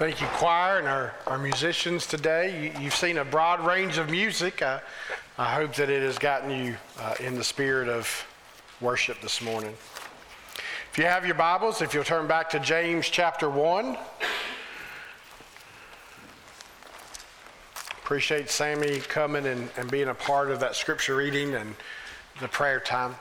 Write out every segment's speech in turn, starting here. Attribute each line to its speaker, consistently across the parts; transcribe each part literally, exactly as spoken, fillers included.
Speaker 1: Thank you, choir, and our, our musicians today. You, you've seen a broad range of music. I, I hope that it has gotten you uh, in the spirit of worship this morning. If you have your Bibles, if you'll turn back to James chapter one. Appreciate Sammy coming and, and being a part of that scripture reading and the prayer time.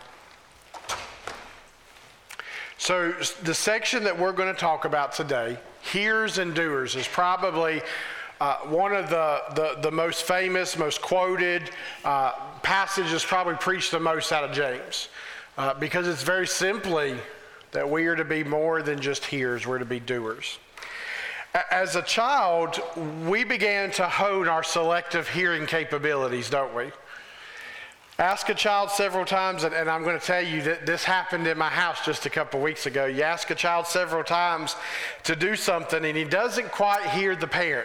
Speaker 1: So the section that we're going to talk about today, hearers and doers, is probably uh, one of the, the, the most famous, most quoted uh, passages probably preached the most out of James. Uh, because it's very simply that we are to be more than just hearers, we're to be doers. As a child, we began to hone our selective hearing capabilities, don't we? Ask a child several times, and, and I'm going to tell you that this happened in my house just a couple weeks ago. You ask a child several times to do something, and he doesn't quite hear the parent.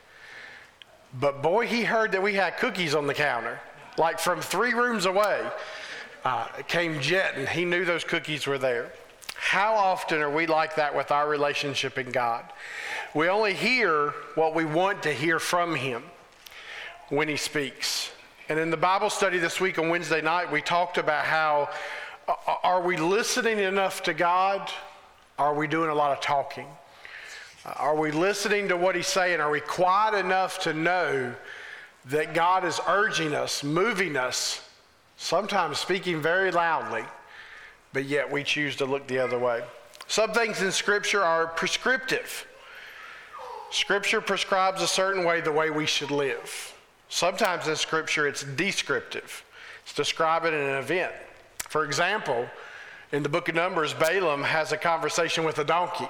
Speaker 1: But boy, he heard that we had cookies on the counter, like from three rooms away. Uh, came Jet, and he knew those cookies were there. How often are we like that with our relationship in God? We only hear what we want to hear from Him when He speaks. And in the Bible study this week on Wednesday night, we talked about how, uh, are we listening enough to God? Are we doing a lot of talking? Uh, are we listening to what He's saying? Are we quiet enough to know that God is urging us, moving us, sometimes speaking very loudly, but yet we choose to look the other way? Some things in Scripture are prescriptive. Scripture prescribes a certain way, the way we should live. Sometimes in Scripture it's descriptive. It's describing an event. For example, in the book of Numbers, Balaam has a conversation with a donkey.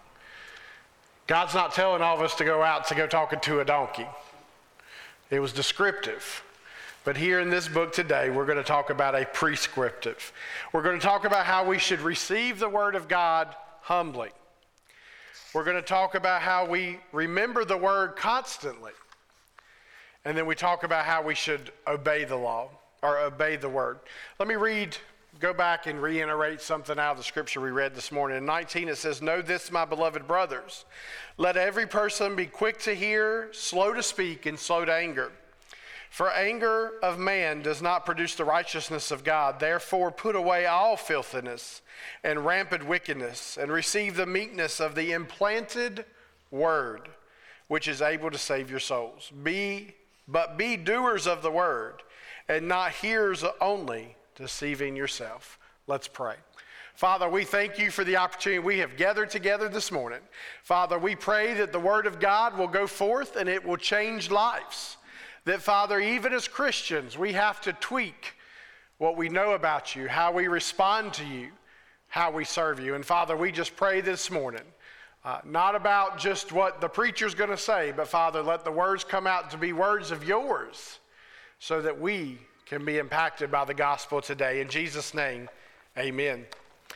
Speaker 1: God's not telling all of us to go out to go talking to a donkey. It was descriptive. But here in this book today, we're going to talk about a prescriptive. We're going to talk about how we should receive the Word of God humbly. We're going to talk about how we remember the Word constantly. And then we talk about how we should obey the law, or obey the Word. Let me read, go back and reiterate something out of the scripture we read this morning. In nineteen it says, "Know this, my beloved brothers. Let every person be quick to hear, slow to speak, and slow to anger. For anger of man does not produce the righteousness of God. Therefore put away all filthiness and rampant wickedness, and receive the meekness of the implanted word, which is able to save your souls. Be But be doers of the word, and not hearers only, deceiving yourself." Let's pray. Father, we thank you for the opportunity we have gathered together this morning. Father, we pray that the word of God will go forth and it will change lives. That, Father, even as Christians, we have to tweak what we know about you, how we respond to you, how we serve you. And Father, we just pray this morning, Uh, not about just what the preacher's going to say, but Father, let the words come out to be words of yours so that we can be impacted by the gospel today. In Jesus' name, amen.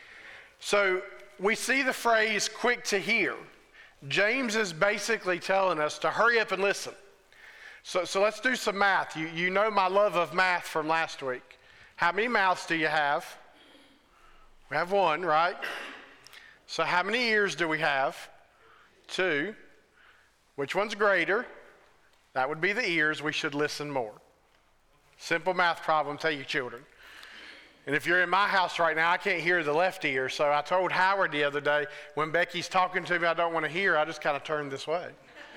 Speaker 1: So we see the phrase quick to hear. James is basically telling us to hurry up and listen. So, so let's do some math. You, you know my love of math from last week. How many mouths do you have? We have one, right? So how many ears do we have? Two. Which one's greater? That would be the ears. We should listen more. Simple math problem, tell your children. And if you're in my house right now, I can't hear the left ear. So I told Howard the other day, when Becky's talking to me I don't want to hear, I just kind of turn this way.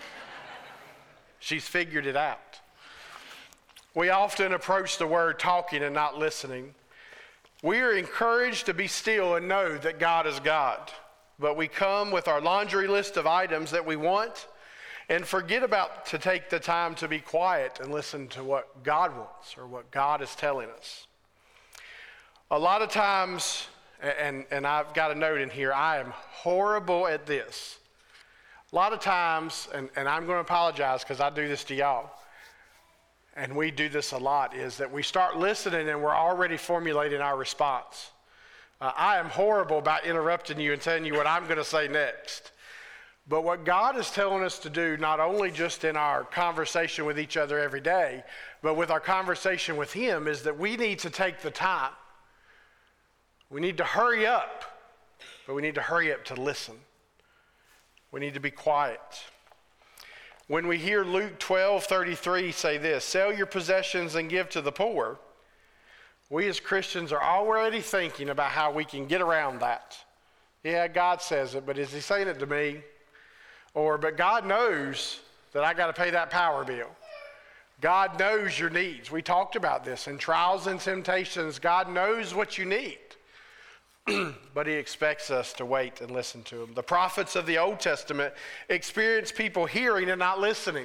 Speaker 1: She's figured it out. We often approach the word talking and not listening. We are encouraged to be still and know that God is God. But we come with our laundry list of items that we want and forget about to take the time to be quiet and listen to what God wants or what God is telling us. A lot of times, and, and I've got a note in here, I am horrible at this. A lot of times, and, and I'm going to apologize because I do this to y'all, and we do this a lot, is that we start listening and we're already formulating our response. Uh, I am horrible about interrupting you and telling you what I'm going to say next. But what God is telling us to do, not only just in our conversation with each other every day, but with our conversation with Him, is that we need to take the time. We need to hurry up, but we need to hurry up to listen. We need to be quiet. When we hear Luke twelve thirty-three say this, sell your possessions and give to the poor, we as Christians are already thinking about how we can get around that. Yeah, God says it, but is he saying it to me? Or, but God knows that I got to pay that power bill. God knows your needs. We talked about this. In trials and temptations, God knows what you need. But he expects us to wait and listen to him. The prophets of the Old Testament experienced people hearing and not listening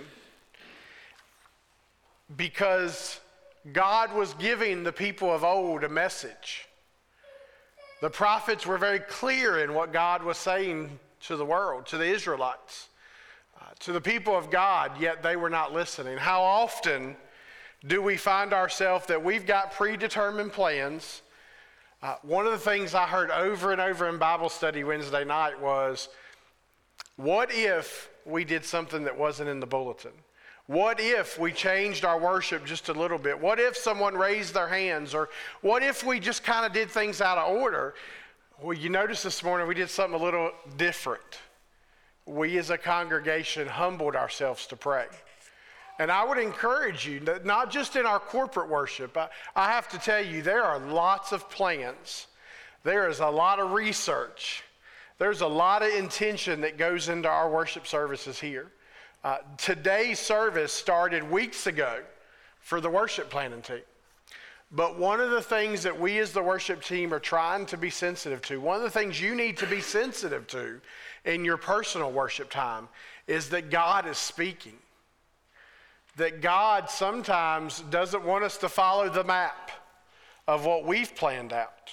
Speaker 1: because God was giving the people of old a message. The prophets were very clear in what God was saying to the world, to the Israelites, uh, to the people of God, yet they were not listening. How often do we find ourselves that we've got predetermined plans? Uh, one of the things I heard over and over in Bible study Wednesday night was, what if we did something that wasn't in the bulletin? What if we changed our worship just a little bit? What if someone raised their hands? Or what if we just kind of did things out of order? Well, you notice this morning we did something a little different. We as a congregation humbled ourselves to pray. And I would encourage you, that not just in our corporate worship, I, I have to tell you, there are lots of plans. There is a lot of research. There's a lot of intention that goes into our worship services here. Uh, today's service started weeks ago for the worship planning team. But one of the things that we as the worship team are trying to be sensitive to, one of the things you need to be sensitive to in your personal worship time is that God is speaking. That God sometimes doesn't want us to follow the map of what we've planned out.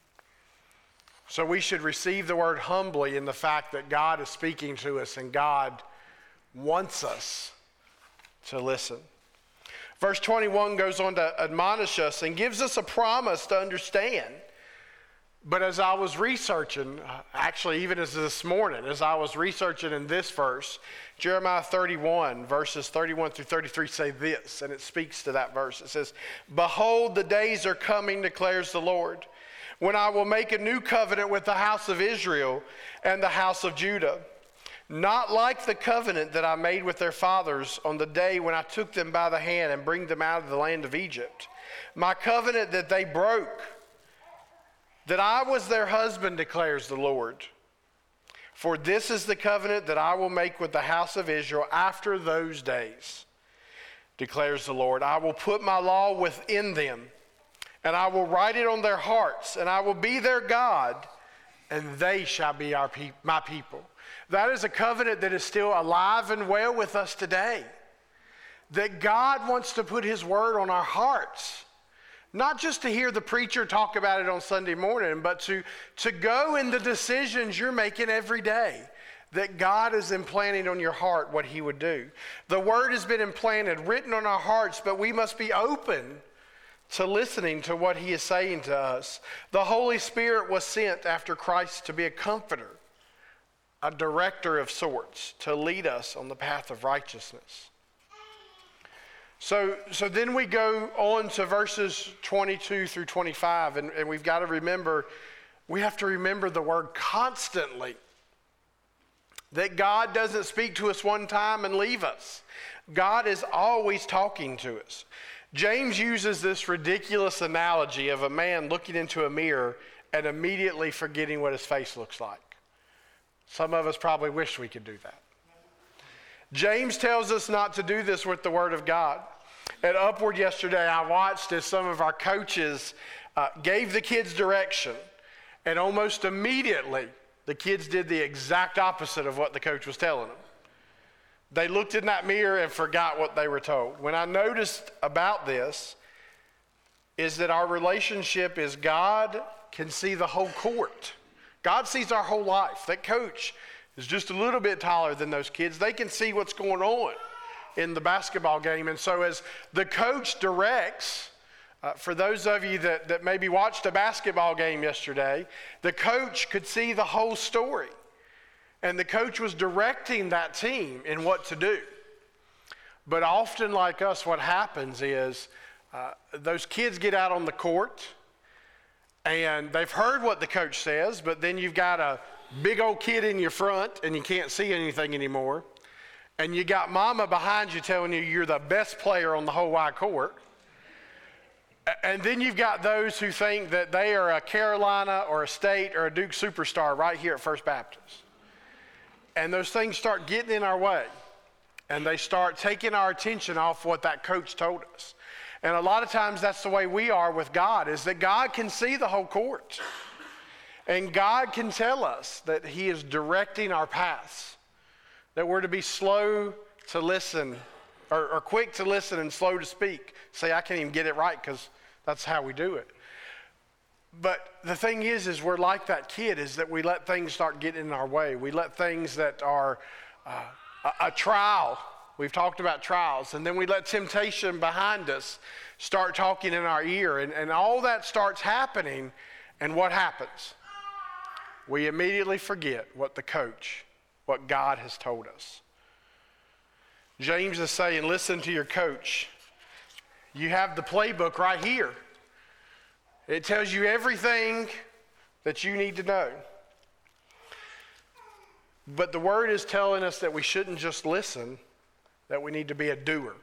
Speaker 1: So we should receive the word humbly in the fact that God is speaking to us and God wants us to listen. Verse twenty-one goes on to admonish us and gives us a promise to understand. But as I was researching, actually even as this morning, as I was researching in this verse, Jeremiah thirty-one, verses thirty-one through thirty-three say this, and it speaks to that verse. It says, behold, the days are coming, declares the Lord, when I will make a new covenant with the house of Israel and the house of Judah. Not like the covenant that I made with their fathers on the day when I took them by the hand and bring them out of the land of Egypt. My covenant that they broke, that I was their husband, declares the Lord. For this is the covenant that I will make with the house of Israel after those days, declares the Lord. I will put my law within them, and I will write it on their hearts, and I will be their God, and they shall be our pe- my people. That is a covenant that is still alive and well with us today. That God wants to put his word on our hearts. Not just to hear the preacher talk about it on Sunday morning, but to, to go in the decisions you're making every day. That God is implanting on your heart what he would do. The word has been implanted, written on our hearts, but we must be open to listening to what he is saying to us. The Holy Spirit was sent after Christ to be a comforter, a director of sorts, to lead us on the path of righteousness. So, so then we go on to verses twenty-two through twenty-five, and, and we've got to remember, we have to remember the word constantly. That God doesn't speak to us one time and leave us. God is always talking to us. James uses this ridiculous analogy of a man looking into a mirror and immediately forgetting what his face looks like. Some of us probably wish we could do that. James tells us not to do this with the Word of God. At Upward yesterday, I watched as some of our coaches uh, gave the kids direction, and almost immediately, the kids did the exact opposite of what the coach was telling them. They looked in that mirror and forgot what they were told. When I noticed about this is that our relationship is God can see the whole court. God sees our whole life. That coach is just a little bit taller than those kids. They can see what's going on in the basketball game. And so as the coach directs, uh, for those of you that, that maybe watched a basketball game yesterday, the coach could see the whole story. And the coach was directing that team in what to do. But often, like us, what happens is uh, those kids get out on the court and they've heard what the coach says, but then you've got a big old kid in your front and you can't see anything anymore. And you got mama behind you telling you you're the best player on the whole wide court. And then you've got those who think that they are a Carolina or a State or a Duke superstar right here at First Baptist. And those things start getting in our way. And they start taking our attention off what that coach told us. And a lot of times that's the way we are with God, is that God can see the whole court. And God can tell us that he is directing our paths, that we're to be slow to listen, or, or quick to listen and slow to speak. Say, I can't even get it right because that's how we do it. But the thing is, is we're like that kid, is that we let things start getting in our way. We let things that are uh, a, a trial. We've talked about trials. And then we let temptation behind us start talking in our ear. And, and all that starts happening. And what happens? We immediately forget what the coach, what God has told us. James is saying, listen to your coach. You have the playbook right here. It tells you everything that you need to know. But the word is telling us that we shouldn't just listen, that we need to be a doer.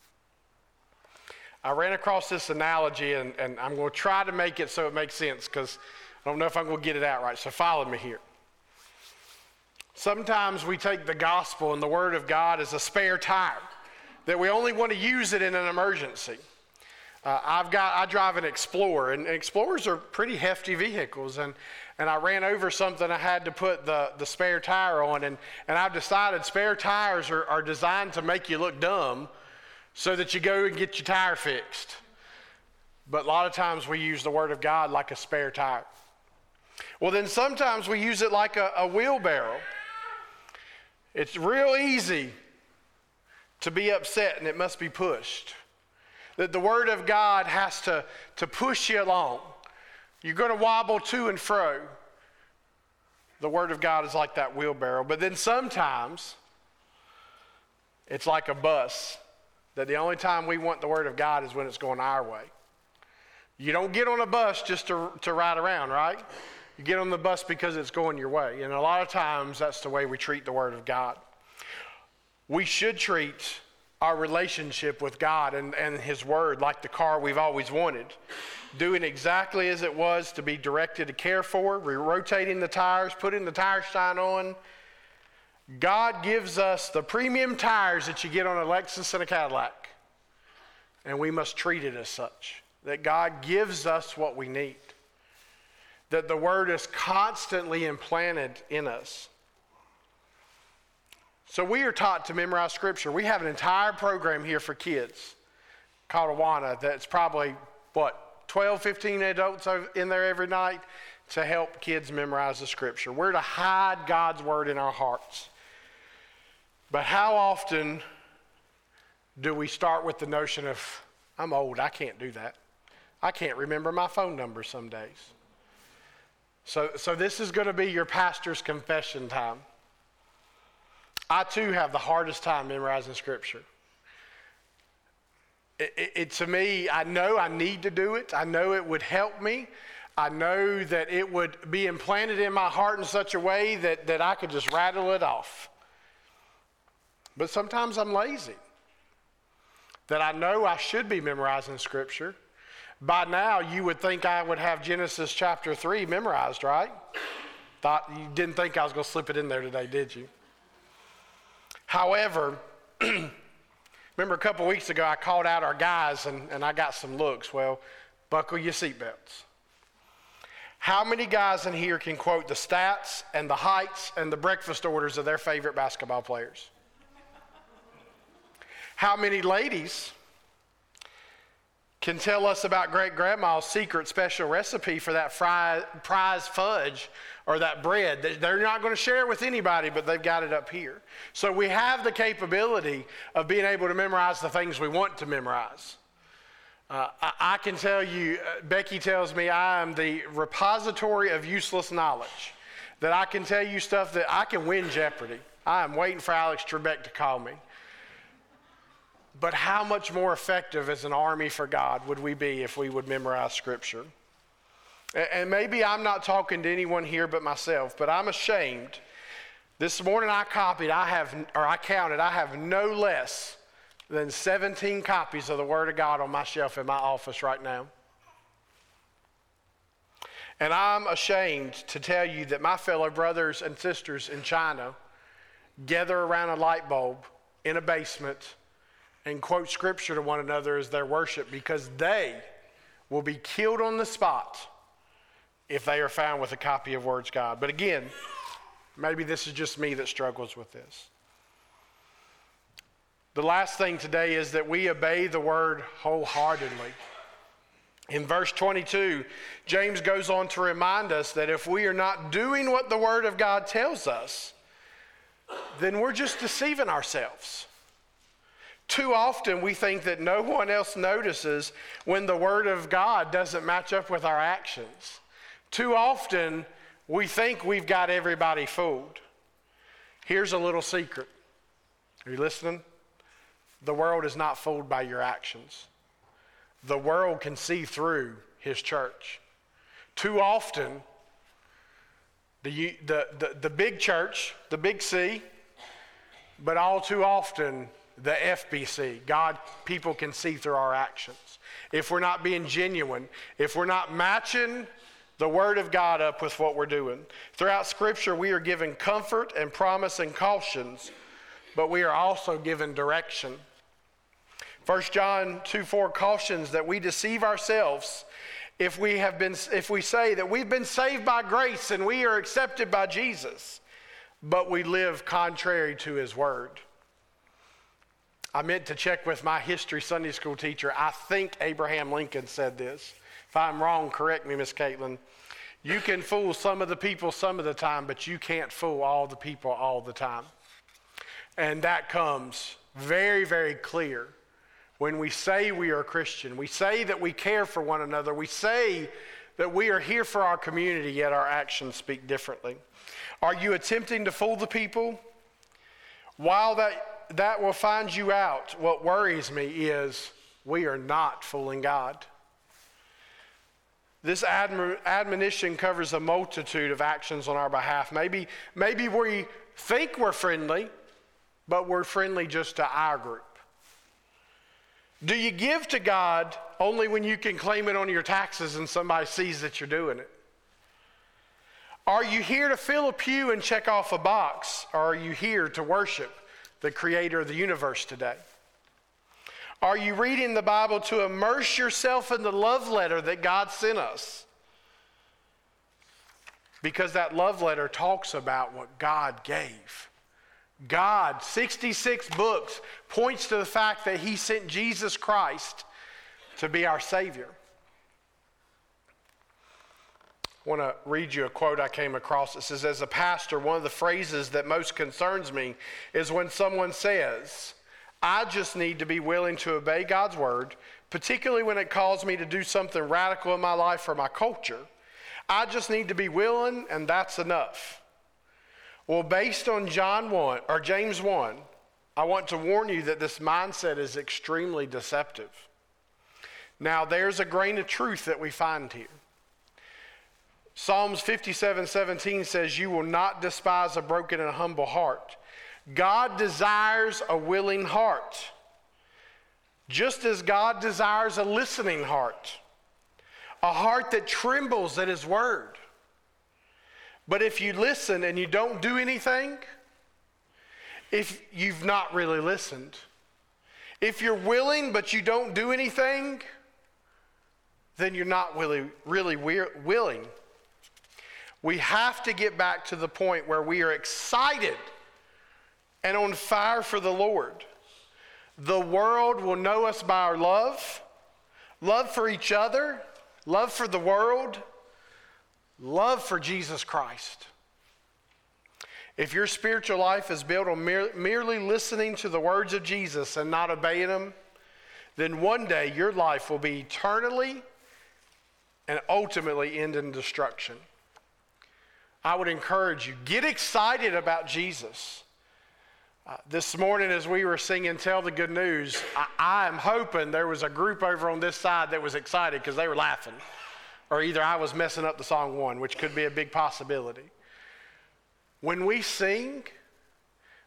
Speaker 1: I ran across this analogy, and, and I'm going to try to make it so it makes sense, because I don't know if I'm going to get it out right, so follow me here. Sometimes we take the gospel and the word of God as a spare tire, that we only want to use it in an emergency. Uh, I've got, I drive an Explorer, and Explorers are pretty hefty vehicles, and, and I ran over something I had to put the, the spare tire on, and, and I've decided spare tires are, are designed to make you look dumb so that you go and get your tire fixed. But a lot of times we use the Word of God like a spare tire. Well, then sometimes we use it like a, a wheelbarrow. It's real easy to be upset, and it must be pushed. That the Word of God has to, to push you along. You're going to wobble to and fro. The Word of God is like that wheelbarrow. But then sometimes it's like a bus, that the only time we want the Word of God is when it's going our way. You don't get on a bus just to, to ride around, right? You get on the bus because it's going your way. And a lot of times that's the way we treat the Word of God. We should treat our relationship with God and, and His Word like the car we've always wanted. Doing exactly as it was to be directed to care for, rotating the tires, putting the tire shine on. God gives us the premium tires that you get on a Lexus and a Cadillac. And we must treat it as such. That God gives us what we need. That the Word is constantly implanted in us. So we are taught to memorize Scripture. We have an entire program here for kids called Awana that's probably, what, twelve, fifteen adults in there every night to help kids memorize the Scripture. We're to hide God's Word in our hearts. But how often do we start with the notion of, I'm old, I can't do that. I can't remember my phone number some days. So, so this is going to be your pastor's confession time. I too have the hardest time memorizing Scripture. It, it, it, to me, I know I need to do it. I know it would help me. I know that it would be implanted in my heart in such a way that, that I could just rattle it off. But sometimes I'm lazy. That I know I should be memorizing Scripture. By now, you would think I would have Genesis chapter three memorized, right? Thought you didn't think I was going to slip it in there today, did you? However, remember a couple weeks ago I called out our guys and, and I got some looks. Well, buckle your seatbelts. How many guys in here can quote the stats and the heights and the breakfast orders of their favorite basketball players? How many ladies can tell us about great-grandma's secret special recipe for that fry, prize fudge or that bread? They're not going to share it with anybody, but they've got it up here. So we have the capability of being able to memorize the things we want to memorize. Uh, I, I can tell you, uh, Becky tells me I am the repository of useless knowledge, that I can tell you stuff that I can win Jeopardy. I am waiting for Alex Trebek to call me. But how much more effective as an army for God would we be if we would memorize Scripture? And maybe I'm not talking to anyone here but myself, but I'm ashamed This morning I copied, I have, or I counted, I have no less than seventeen copies of the Word of God on my shelf in my office right now. And I'm ashamed to tell you that my fellow brothers and sisters in China gather around a light bulb in a basement and quote scripture to one another as their worship, because they will be killed on the spot if they are found with a copy of Words God. But again, maybe this is just me that struggles with this. The last thing today is that we obey the Word wholeheartedly. In verse twenty-two, James goes on to remind us that if we are not doing what the Word of God tells us, then we're just deceiving ourselves. Too often we think that no one else notices when the Word of God doesn't match up with our actions. Too often we think we've got everybody fooled. Here's a little secret. Are you listening? The world is not fooled by your actions. The world can see through His church. Too often, the, the, the, the big church, the big C, but all too often, the F B C, God, people can see through our actions. If we're not being genuine, if we're not matching the Word of God up with what we're doing. Throughout Scripture, we are given comfort and promise and cautions, but we are also given direction. First John two four cautions that we deceive ourselves if we have been, if we say that we've been saved by grace and we are accepted by Jesus, but we live contrary to His Word. I meant to check with my history Sunday school teacher. I think Abraham Lincoln said this. If I'm wrong, correct me, Miss Caitlin. You can fool some of the people some of the time, but you can't fool all the people all the time. And that comes very, very clear when we say we are a Christian. We say that we care for one another. We say that we are here for our community, yet our actions speak differently. Are you attempting to fool the people? While that That will find you out. What worries me is we are not fooling God. This admon- admonition covers a multitude of actions on our behalf. Maybe, maybe we think we're friendly, but we're friendly just to our group. Do you give to God only when you can claim it on your taxes and somebody sees that you're doing it? Are you here to fill a pew and check off a box, or are you here to worship the Creator of the universe today? Are you reading the Bible to immerse yourself in the love letter that God sent us? Because that love letter talks about what God gave. God, sixty-six books, points to the fact that He sent Jesus Christ to be our Savior. I want to read you a quote I came across. It says, as a pastor, one of the phrases that most concerns me is when someone says, I just need to be willing to obey God's word, particularly when it calls me to do something radical in my life or my culture. I just need to be willing, and that's enough. Well, based on John one or James one, I want to warn you that this mindset is extremely deceptive. Now, there's a grain of truth that we find here. Psalms fifty-seven seventeen says, you will not despise a broken and humble heart. God desires a willing heart, just as God desires a listening heart, a heart that trembles at His word. But if you listen and you don't do anything, if you've not really listened, if you're willing but you don't do anything, then you're not really, really willing. We have to get back to the point where we are excited and on fire for the Lord. The world will know us by our love, love for each other, love for the world, love for Jesus Christ. If your spiritual life is built on mere, merely listening to the words of Jesus and not obeying them, then one day your life will be eternally and ultimately end in destruction. I would encourage you, get excited about Jesus. Uh, this morning as we were singing Tell the Good News, I, I am hoping there was a group over on this side that was excited because they were laughing. Or either I was messing up the song one, which could be a big possibility. When we sing,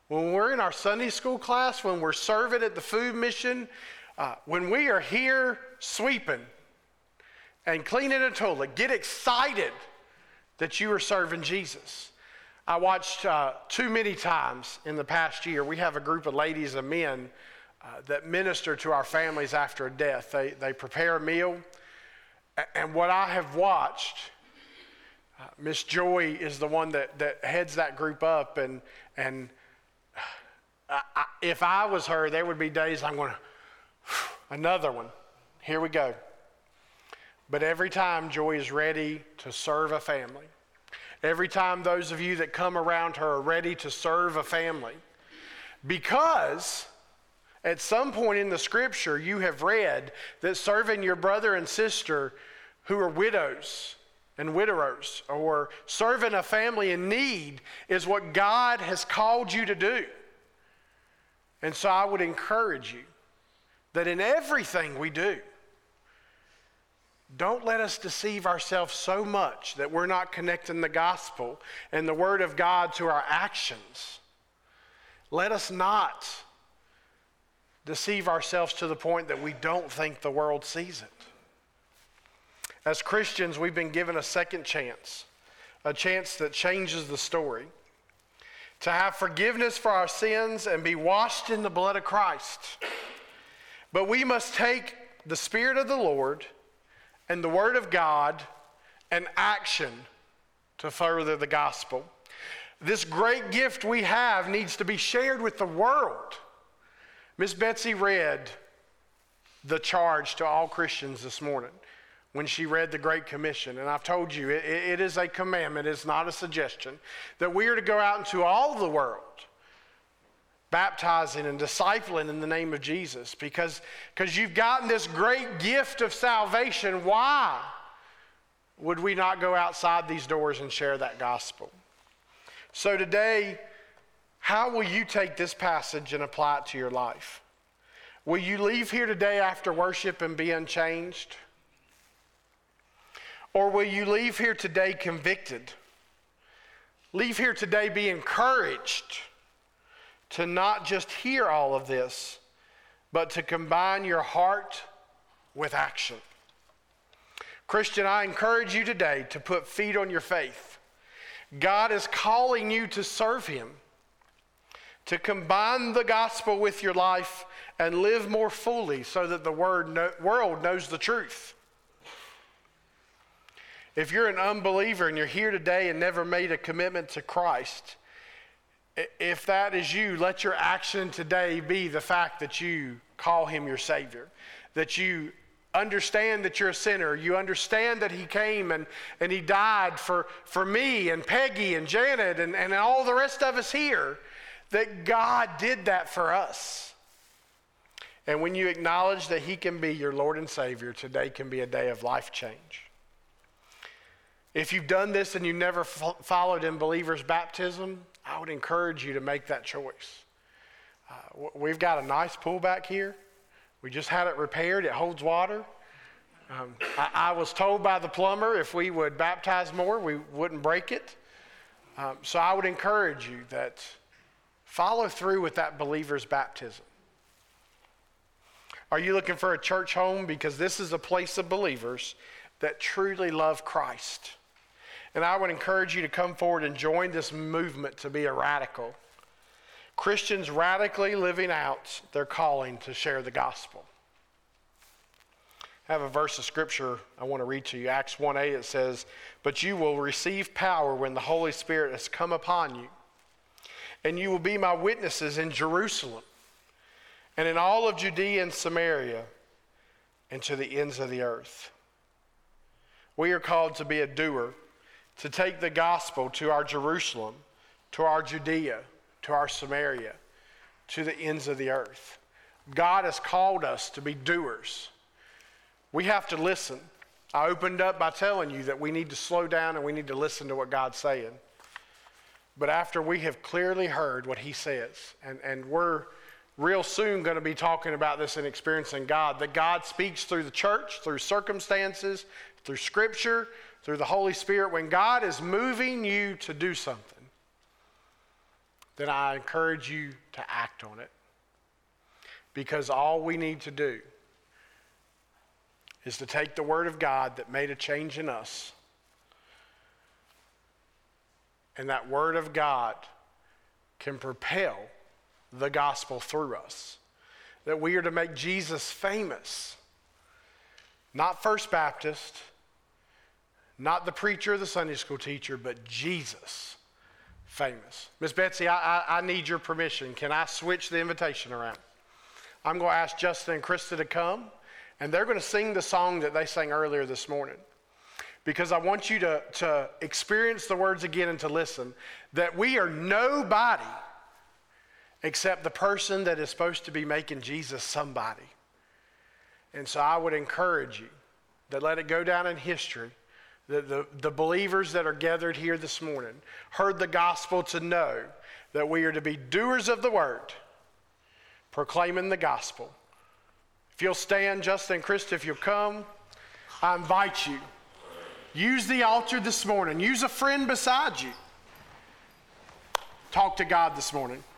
Speaker 1: when we're in our Sunday school class, when we're serving at the food mission, uh, when we are here sweeping and cleaning a toilet, get excited that you are serving Jesus. I watched uh, too many times in the past year, we have a group of ladies and men uh, that minister to our families after a death. They, they prepare a meal, and what I have watched, uh, Miss Joy is the one that, that heads that group up, and, and I, I, if I was her, there would be days I'm going to, another one, here we go. But every time Joy is ready to serve a family, every time those of you that come around her are ready to serve a family, because at some point in the scripture you have read that serving your brother and sister who are widows and widowers, or serving a family in need, is what God has called you to do. And so I would encourage you that in everything we do, don't let us deceive ourselves so much that we're not connecting the gospel and the word of God to our actions. Let us not deceive ourselves to the point that we don't think the world sees it. As Christians, we've been given a second chance, a chance that changes the story, to have forgiveness for our sins and be washed in the blood of Christ. But we must take the Spirit of the Lord and the Word of God and action to further the gospel. This great gift we have needs to be shared with the world. Miss Betsy read the charge to all Christians this morning when she read the Great Commission. And I've told you, it, it is a commandment, it's not a suggestion, that we are to go out into all the world, baptizing and discipling in the name of Jesus, because because you've gotten this great gift of salvation. Why would we not go outside these doors and share that gospel? So today, how will you take this passage and apply it to your life? Will you leave here today after worship and be unchanged? Or will you leave here today convicted? Leave here today be encouraged to not just hear all of this, but to combine your heart with action. Christian, I encourage you today to put feet on your faith. God is calling you to serve Him, to combine the gospel with your life and live more fully so that the word no, world knows the truth. If you're an unbeliever and you're here today and never made a commitment to Christ, if that is you, let your action today be the fact that you call Him your Savior, that you understand that you're a sinner, you understand that He came and, and He died for, for me and Peggy and Janet and, and all the rest of us here, that God did that for us. And when you acknowledge that He can be your Lord and Savior, today can be a day of life change. If you've done this and you never fo- followed in believer's baptism, I would encourage you to make that choice. Uh, we've got a nice pool back here. We just had it repaired. It holds water. Um, I, I was told by the plumber if we would baptize more, we wouldn't break it. Um, so I would encourage you that follow through with that believer's baptism. Are you looking for a church home? Because this is a place of believers that truly love Christ. And I would encourage you to come forward and join this movement to be a radical. Christians radically living out their calling to share the gospel. I have a verse of scripture I want to read to you. Acts one eight, it says, "But you will receive power when the Holy Spirit has come upon you, and you will be my witnesses in Jerusalem, and in all of Judea and Samaria, and to the ends of the earth." We are called to be a doer, to take the gospel to our Jerusalem, to our Judea, to our Samaria, to the ends of the earth. God has called us to be doers. We have to listen. I opened up by telling you that we need to slow down and we need to listen to what God's saying. But after we have clearly heard what He says, and, and we're real soon going to be talking about this and experiencing God, that God speaks through the church, through circumstances, through Scripture, through the Holy Spirit. When God is moving you to do something, then I encourage you to act on it. Because all we need to do is to take the Word of God that made a change in us, and that Word of God can propel the gospel through us. That we are to make Jesus famous. Not First Baptist, not the preacher or the Sunday school teacher, but Jesus famous. Miss Betsy, I, I, I need your permission. Can I switch the invitation around? I'm going to ask Justin and Krista to come, and they're going to sing the song that they sang earlier this morning. Because I want you to, to experience the words again and to listen, that we are nobody except the person that is supposed to be making Jesus somebody. And so I would encourage you that let it go down in history, that the, the believers that are gathered here this morning heard the gospel to know that we are to be doers of the word, proclaiming the gospel. If you'll stand, Justin and Krista, if you'll come, I invite you. Use the altar this morning. Use a friend beside you. Talk to God this morning.